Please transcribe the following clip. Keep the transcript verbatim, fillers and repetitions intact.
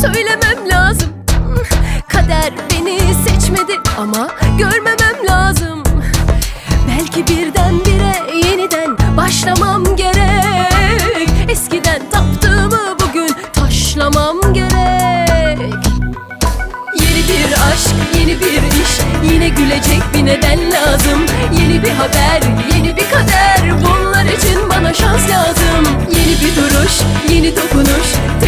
söylemem lazım. Kader beni seçmedi ama görmemem lazım. Belki birdenbire yeniden başlamam gerek. Eskiden taptığımı bugün taşlamam gerek. Yeni bir aşk, yeni bir iş, yine gülecek bir neden lazım. Yeni bir haber, yeni bir kader, bunlar için bana şans lazım. Yeni bir duruş, yeni dokunuş,